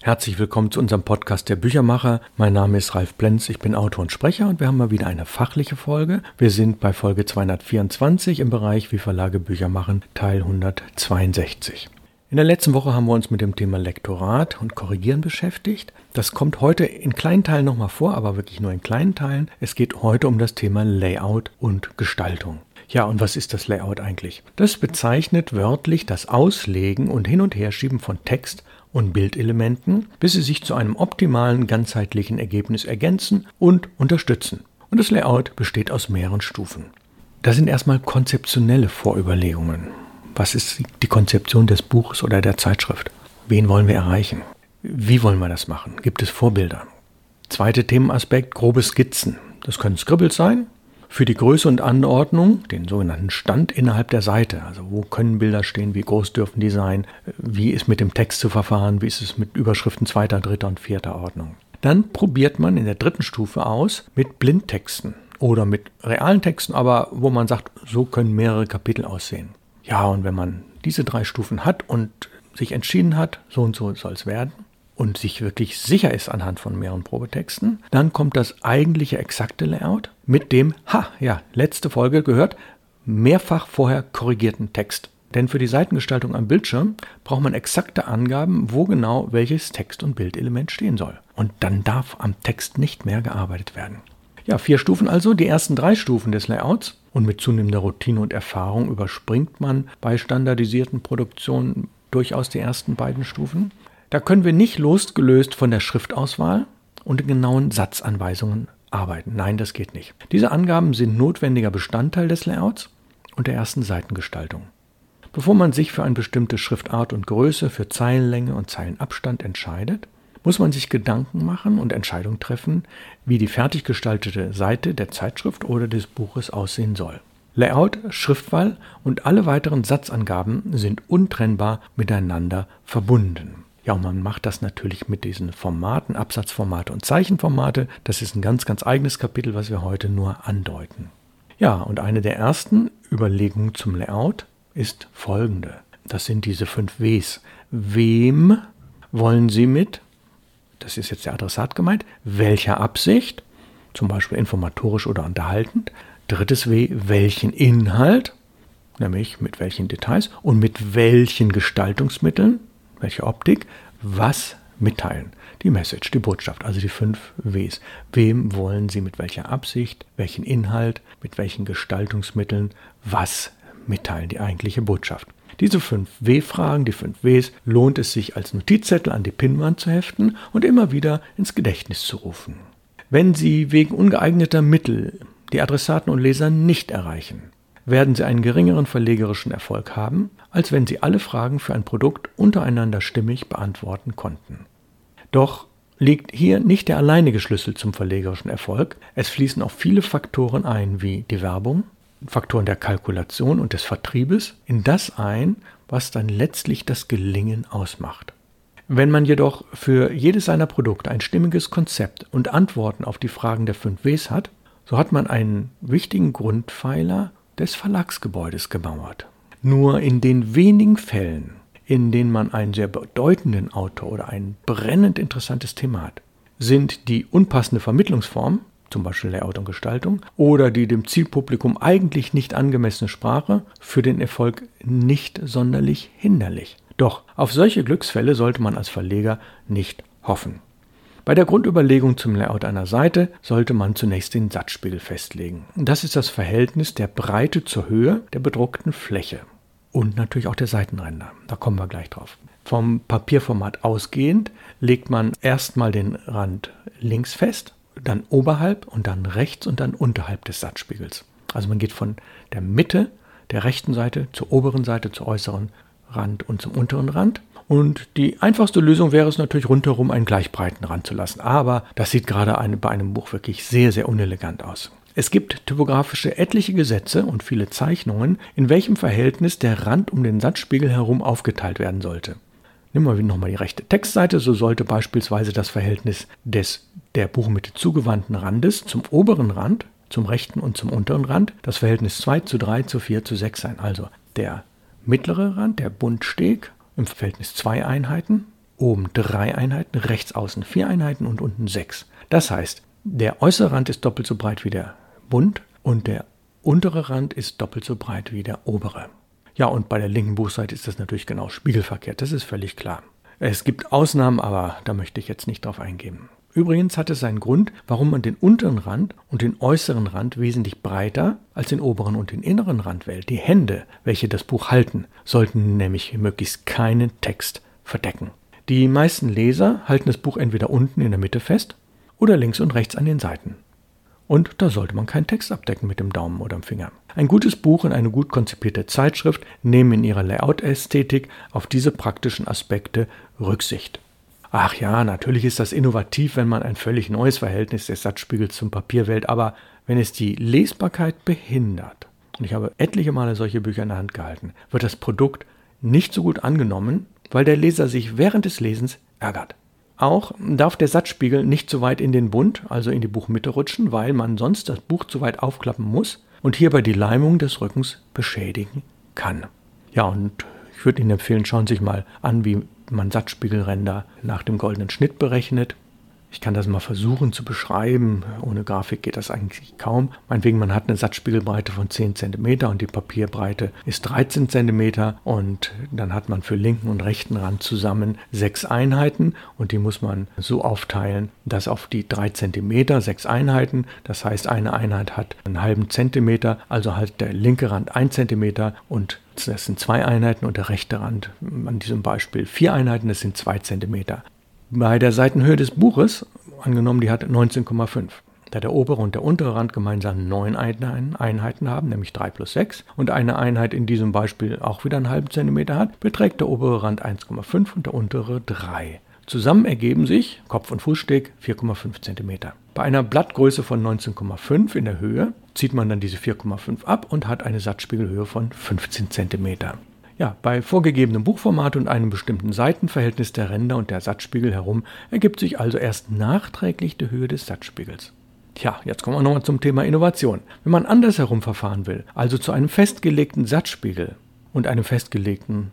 Herzlich willkommen zu unserem Podcast der Büchermacher. Mein Name ist Ralf Plenz, ich bin Autor und Sprecher und wir haben mal wieder eine fachliche Folge. Wir sind bei Folge 224 im Bereich Wie Verlage Bücher machen, Teil 162. In der letzten Woche haben wir uns mit dem Thema Lektorat und Korrigieren beschäftigt. Das kommt heute in kleinen Teilen nochmal vor, aber wirklich nur in kleinen Teilen. Es geht heute um das Thema Layout und Gestaltung. Ja, und was ist das Layout eigentlich? Das bezeichnet wörtlich das Auslegen und Hin- und Herschieben von Text und Bildelementen, bis sie sich zu einem optimalen, ganzheitlichen Ergebnis ergänzen und unterstützen. Und das Layout besteht aus mehreren Stufen. Das sind erstmal konzeptionelle Vorüberlegungen. Was ist die Konzeption des Buches oder der Zeitschrift? Wen wollen wir erreichen? Wie wollen wir das machen? Gibt es Vorbilder? Zweiter Themenaspekt, grobe Skizzen. Das können Scribbles sein. Für die Größe und Anordnung, den sogenannten Stand innerhalb der Seite. Also wo können Bilder stehen, wie groß dürfen die sein, wie ist mit dem Text zu verfahren, wie ist es mit Überschriften zweiter, dritter und vierter Ordnung. Dann probiert man in der dritten Stufe aus mit Blindtexten oder mit realen Texten, aber wo man sagt, so können mehrere Kapitel aussehen. Ja, und wenn man diese 3 Stufen hat und sich entschieden hat, so und so soll es werden, und sich wirklich sicher ist anhand von mehreren Probetexten, dann kommt das eigentliche exakte Layout mit dem, letzte Folge gehört, mehrfach vorher korrigierten Text. Denn für die Seitengestaltung am Bildschirm braucht man exakte Angaben, wo genau welches Text- und Bildelement stehen soll. Und dann darf am Text nicht mehr gearbeitet werden. Ja, 4 Stufen also, die ersten 3 Stufen des Layouts. Und mit zunehmender Routine und Erfahrung überspringt man bei standardisierten Produktionen durchaus die ersten beiden Stufen. Da können wir nicht losgelöst von der Schriftauswahl und den genauen Satzanweisungen arbeiten. Nein, das geht nicht. Diese Angaben sind notwendiger Bestandteil des Layouts und der ersten Seitengestaltung. Bevor man sich für eine bestimmte Schriftart und Größe, für Zeilenlänge und Zeilenabstand entscheidet, muss man sich Gedanken machen und Entscheidungen treffen, wie die fertig gestaltete Seite der Zeitschrift oder des Buches aussehen soll. Layout, Schriftwahl und alle weiteren Satzangaben sind untrennbar miteinander verbunden. Ja, und man macht das natürlich mit diesen Formaten, Absatzformate und Zeichenformate. Das ist ein ganz, ganz eigenes Kapitel, was wir heute nur andeuten. Ja, und eine der ersten Überlegungen zum Layout ist folgende. Das sind diese 5 Ws. Wem wollen Sie mit? Das ist jetzt der Adressat gemeint. Welcher Absicht? Zum Beispiel informatorisch oder unterhaltend. Drittes W, welchen Inhalt? Nämlich mit welchen Details und mit welchen Gestaltungsmitteln? Welche Optik? Was mitteilen? Die Message, die Botschaft, also die 5 Ws. Wem wollen Sie mit welcher Absicht, welchen Inhalt, mit welchen Gestaltungsmitteln, was mitteilen? Die eigentliche Botschaft. Diese 5 W-Fragen, die 5 Ws, lohnt es sich als Notizzettel an die Pinnwand zu heften und immer wieder ins Gedächtnis zu rufen. Wenn Sie wegen ungeeigneter Mittel die Adressaten und Leser nicht erreichen, werden Sie einen geringeren verlegerischen Erfolg haben, als wenn Sie alle Fragen für ein Produkt untereinander stimmig beantworten konnten. Doch liegt hier nicht der alleinige Schlüssel zum verlegerischen Erfolg. Es fließen auch viele Faktoren ein, wie die Werbung, Faktoren der Kalkulation und des Vertriebes, in das ein, was dann letztlich das Gelingen ausmacht. Wenn man jedoch für jedes seiner Produkte ein stimmiges Konzept und Antworten auf die Fragen der 5 Ws hat, so hat man einen wichtigen Grundpfeiler des Verlagsgebäudes gemauert. Nur in den wenigen Fällen, in denen man einen sehr bedeutenden Autor oder ein brennend interessantes Thema hat, sind die unpassende Vermittlungsform, zum Beispiel Layout und Gestaltung, oder die dem Zielpublikum eigentlich nicht angemessene Sprache für den Erfolg nicht sonderlich hinderlich. Doch auf solche Glücksfälle sollte man als Verleger nicht hoffen. Bei der Grundüberlegung zum Layout einer Seite sollte man zunächst den Satzspiegel festlegen. Das ist das Verhältnis der Breite zur Höhe der bedruckten Fläche und natürlich auch der Seitenränder. Da kommen wir gleich drauf. Vom Papierformat ausgehend legt man erstmal den Rand links fest, dann oberhalb und dann rechts und dann unterhalb des Satzspiegels. Also man geht von der Mitte der rechten Seite zur oberen Seite, zur äußeren Rand und zum unteren Rand. Und die einfachste Lösung wäre es natürlich, rundherum einen gleichbreiten Rand zu lassen. Aber das sieht gerade bei einem Buch wirklich sehr, sehr unelegant aus. Es gibt typografische etliche Gesetze und viele Zeichnungen, in welchem Verhältnis der Rand um den Satzspiegel herum aufgeteilt werden sollte. Nehmen wir nochmal die rechte Textseite, so sollte beispielsweise das Verhältnis der Buchmitte zugewandten Randes zum oberen Rand, zum rechten und zum unteren Rand, das Verhältnis 2:3:4:6 sein. Also der mittlere Rand, der Buntsteg, im Verhältnis 2 Einheiten oben 3 Einheiten, rechts außen 4 Einheiten und unten 6. Das heißt, der äußere Rand ist doppelt so breit wie der Bund und der untere Rand ist doppelt so breit wie der obere. Ja, und bei der linken Buchseite ist das natürlich genau spiegelverkehrt, das ist völlig klar. Es gibt Ausnahmen, aber da möchte ich jetzt nicht drauf eingehen. Übrigens hat es seinen Grund, warum man den unteren Rand und den äußeren Rand wesentlich breiter als den oberen und den inneren Rand wählt. Die Hände, welche das Buch halten, sollten nämlich möglichst keinen Text verdecken. Die meisten Leser halten das Buch entweder unten in der Mitte fest oder links und rechts an den Seiten. Und da sollte man keinen Text abdecken mit dem Daumen oder dem Finger. Ein gutes Buch und eine gut konzipierte Zeitschrift nehmen in ihrer Layout-Ästhetik auf diese praktischen Aspekte Rücksicht. Ach ja, natürlich ist das innovativ, wenn man ein völlig neues Verhältnis des Satzspiegels zum Papier wählt, aber wenn es die Lesbarkeit behindert, und ich habe etliche Male solche Bücher in der Hand gehalten, wird das Produkt nicht so gut angenommen, weil der Leser sich während des Lesens ärgert. Auch darf der Satzspiegel nicht zu weit in den Bund, also in die Buchmitte rutschen, weil man sonst das Buch zu weit aufklappen muss und hierbei die Leimung des Rückens beschädigen kann. Ja, und ich würde Ihnen empfehlen, schauen Sie sich mal an, wie man Satzspiegelränder nach dem goldenen Schnitt berechnet. Ich kann das mal versuchen zu beschreiben. Ohne Grafik geht das eigentlich kaum. Meinetwegen, man hat eine Satzspiegelbreite von 10 cm und die Papierbreite ist 13 cm und dann hat man für linken und rechten Rand zusammen 6 Einheiten und die muss man so aufteilen, dass auf die 3 cm 6 Einheiten, das heißt eine Einheit hat einen halben Zentimeter, also hat der linke Rand 1 cm und das sind 2 Einheiten und der rechte Rand, an diesem Beispiel 4 Einheiten, das sind 2 cm. Bei der Seitenhöhe des Buches, angenommen die hat 19,5, da der obere und der untere Rand gemeinsam 9 Einheiten haben, nämlich 3 plus 6, und eine Einheit in diesem Beispiel auch wieder einen halben Zentimeter hat, beträgt der obere Rand 1,5 und der untere 3. Zusammen ergeben sich Kopf- und Fußsteg 4,5 cm. Bei einer Blattgröße von 19,5 in der Höhe zieht man dann diese 4,5 ab und hat eine Satzspiegelhöhe von 15 cm. Ja, bei vorgegebenem Buchformat und einem bestimmten Seitenverhältnis der Ränder und der Satzspiegel herum ergibt sich also erst nachträglich die Höhe des Satzspiegels. Tja, jetzt kommen wir nochmal zum Thema Innovation. Wenn man andersherum verfahren will, also zu einem festgelegten Satzspiegel und einem festgelegten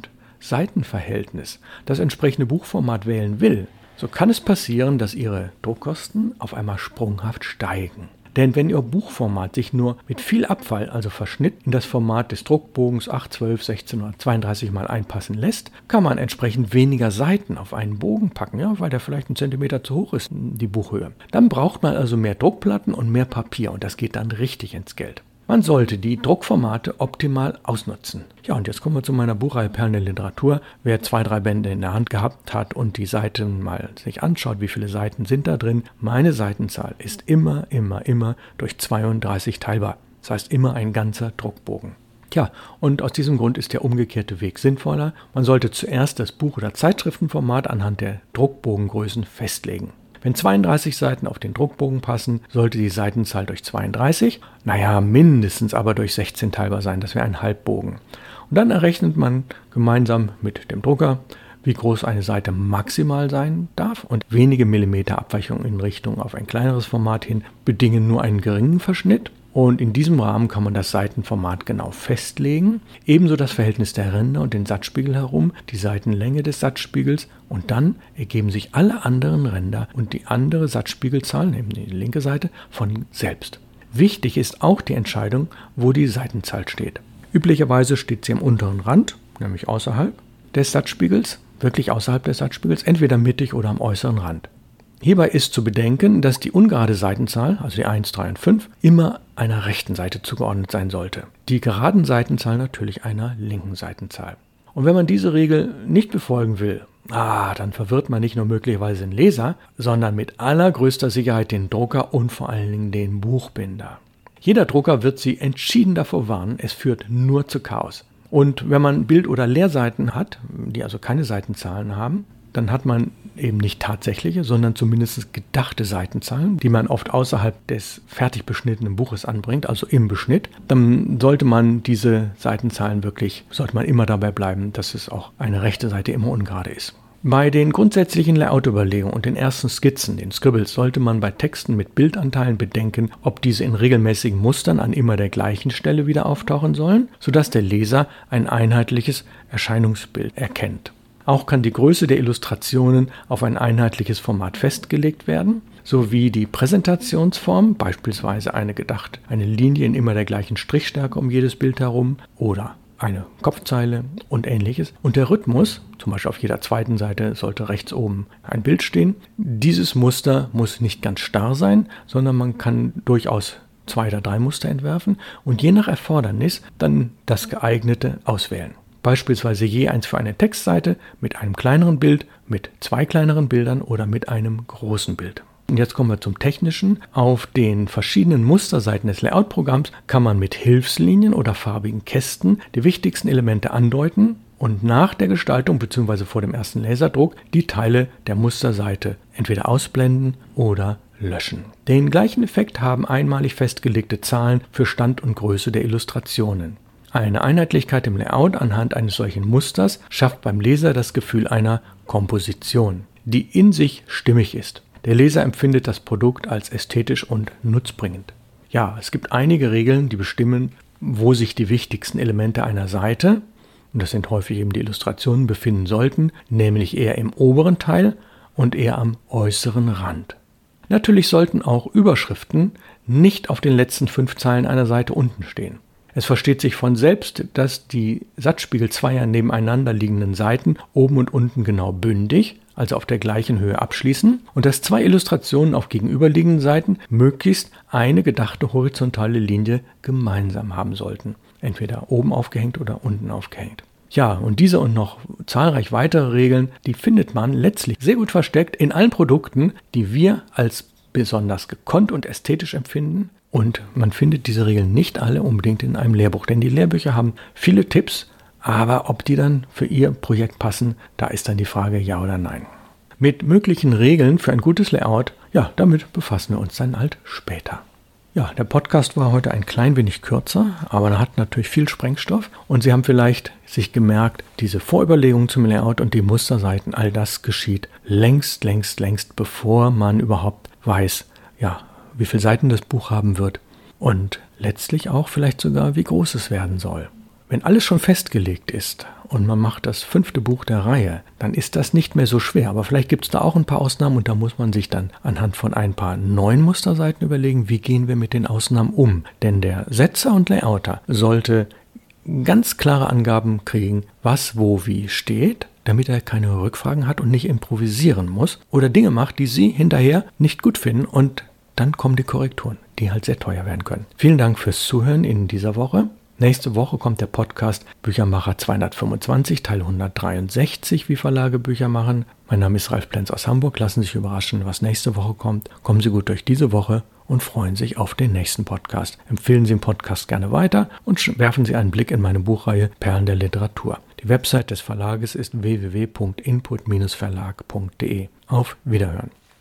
Rand-Seitenverhältnis das entsprechende Buchformat wählen will, so kann es passieren, dass Ihre Druckkosten auf einmal sprunghaft steigen. Denn wenn Ihr Buchformat sich nur mit viel Abfall, also Verschnitt, in das Format des Druckbogens 8, 12, 16 oder 32 mal einpassen lässt, kann man entsprechend weniger Seiten auf einen Bogen packen, ja, weil der vielleicht einen Zentimeter zu hoch ist, die Buchhöhe. Dann braucht man also mehr Druckplatten und mehr Papier und das geht dann richtig ins Geld. Man sollte die Druckformate optimal ausnutzen. Ja, und jetzt kommen wir zu meiner Buchreihe Perlen der Literatur. Wer 2, 3 Bände in der Hand gehabt hat und die Seiten mal sich anschaut, wie viele Seiten sind da drin, meine Seitenzahl ist immer durch 32 teilbar. Das heißt immer ein ganzer Druckbogen. Tja, und aus diesem Grund ist der umgekehrte Weg sinnvoller. Man sollte zuerst das Buch- oder Zeitschriftenformat anhand der Druckbogengrößen festlegen. Wenn 32 Seiten auf den Druckbogen passen, sollte die Seitenzahl durch 32, mindestens aber durch 16 teilbar sein, das wäre ein Halbbogen. Und dann errechnet man gemeinsam mit dem Drucker, wie groß eine Seite maximal sein darf und wenige Millimeter Abweichung in Richtung auf ein kleineres Format hin bedingen nur einen geringen Verschnitt. Und in diesem Rahmen kann man das Seitenformat genau festlegen, ebenso das Verhältnis der Ränder und den Satzspiegel herum, die Seitenlänge des Satzspiegels und dann ergeben sich alle anderen Ränder und die andere Satzspiegelzahl, nämlich die linke Seite, von selbst. Wichtig ist auch die Entscheidung, wo die Seitenzahl steht. Üblicherweise steht sie am unteren Rand, nämlich außerhalb des Satzspiegels, wirklich außerhalb des Satzspiegels, entweder mittig oder am äußeren Rand. Hierbei ist zu bedenken, dass die ungerade Seitenzahl, also die 1, 3 und 5, immer einer rechten Seite zugeordnet sein sollte. Die geraden Seitenzahl natürlich einer linken Seitenzahl. Und wenn man diese Regel nicht befolgen will, dann verwirrt man nicht nur möglicherweise den Leser, sondern mit allergrößter Sicherheit den Drucker und vor allen Dingen den Buchbinder. Jeder Drucker wird Sie entschieden davor warnen, es führt nur zu Chaos. Und wenn man Bild- oder Leerseiten hat, die also keine Seitenzahlen haben, dann hat man eben nicht tatsächliche, sondern zumindest gedachte Seitenzahlen, die man oft außerhalb des fertig beschnittenen Buches anbringt, also im Beschnitt. Dann sollte man diese Seitenzahlen sollte man immer dabei bleiben, dass es auch eine rechte Seite immer ungerade ist. Bei den grundsätzlichen Layout-Überlegungen und den ersten Skizzen, den Scribbles, sollte man bei Texten mit Bildanteilen bedenken, ob diese in regelmäßigen Mustern an immer der gleichen Stelle wieder auftauchen sollen, sodass der Leser ein einheitliches Erscheinungsbild erkennt. Auch kann die Größe der Illustrationen auf ein einheitliches Format festgelegt werden, sowie die Präsentationsform, beispielsweise eine Linie in immer der gleichen Strichstärke um jedes Bild herum oder eine Kopfzeile und ähnliches. Und der Rhythmus, zum Beispiel auf jeder zweiten Seite sollte rechts oben ein Bild stehen. Dieses Muster muss nicht ganz starr sein, sondern man kann durchaus 2 oder 3 Muster entwerfen und je nach Erfordernis dann das geeignete auswählen. Beispielsweise je eins für eine Textseite mit einem kleineren Bild, mit 2 kleineren Bildern oder mit einem großen Bild. Und jetzt kommen wir zum Technischen. Auf den verschiedenen Musterseiten des Layout-Programms kann man mit Hilfslinien oder farbigen Kästen die wichtigsten Elemente andeuten und nach der Gestaltung bzw. vor dem ersten Laserdruck die Teile der Musterseite entweder ausblenden oder löschen. Den gleichen Effekt haben einmalig festgelegte Zahlen für Stand und Größe der Illustrationen. Eine Einheitlichkeit im Layout anhand eines solchen Musters schafft beim Leser das Gefühl einer Komposition, die in sich stimmig ist. Der Leser empfindet das Produkt als ästhetisch und nutzbringend. Ja, es gibt einige Regeln, die bestimmen, wo sich die wichtigsten Elemente einer Seite, und das sind häufig eben die Illustrationen, befinden sollten, nämlich eher im oberen Teil und eher am äußeren Rand. Natürlich sollten auch Überschriften nicht auf den letzten 5 Zeilen einer Seite unten stehen. Es versteht sich von selbst, dass die Satzspiegel zweier nebeneinander liegenden Seiten oben und unten genau bündig, also auf der gleichen Höhe abschließen und dass 2 Illustrationen auf gegenüberliegenden Seiten möglichst eine gedachte horizontale Linie gemeinsam haben sollten. Entweder oben aufgehängt oder unten aufgehängt. Ja, und diese und noch zahlreich weitere Regeln, die findet man letztlich sehr gut versteckt in allen Produkten, die wir als besonders gekonnt und ästhetisch empfinden. Und man findet diese Regeln nicht alle unbedingt in einem Lehrbuch, denn die Lehrbücher haben viele Tipps, aber ob die dann für Ihr Projekt passen, da ist dann die Frage ja oder nein. Mit möglichen Regeln für ein gutes Layout, ja, damit befassen wir uns dann halt später. Ja, der Podcast war heute ein klein wenig kürzer, aber er hat natürlich viel Sprengstoff und Sie haben vielleicht sich gemerkt, diese Vorüberlegungen zum Layout und die Musterseiten, all das geschieht längst, bevor man überhaupt weiß, ja, wie viele Seiten das Buch haben wird und letztlich auch vielleicht sogar, wie groß es werden soll. Wenn alles schon festgelegt ist und man macht das 5. Buch der Reihe, dann ist das nicht mehr so schwer. Aber vielleicht gibt es da auch ein paar Ausnahmen und da muss man sich dann anhand von ein paar neuen Musterseiten überlegen, wie gehen wir mit den Ausnahmen um. Denn der Setzer und Layouter sollte ganz klare Angaben kriegen, was wo wie steht, damit er keine Rückfragen hat und nicht improvisieren muss oder Dinge macht, die Sie hinterher nicht gut finden und dann kommen die Korrekturen, die halt sehr teuer werden können. Vielen Dank fürs Zuhören in dieser Woche. Nächste Woche kommt der Podcast Büchermacher 225, Teil 163, wie Verlage Bücher machen. Mein Name ist Ralf Plenz aus Hamburg. Lassen Sie sich überraschen, was nächste Woche kommt. Kommen Sie gut durch diese Woche und freuen sich auf den nächsten Podcast. Empfehlen Sie den Podcast gerne weiter und werfen Sie einen Blick in meine Buchreihe Perlen der Literatur. Die Website des Verlages ist www.input-verlag.de. Auf Wiederhören.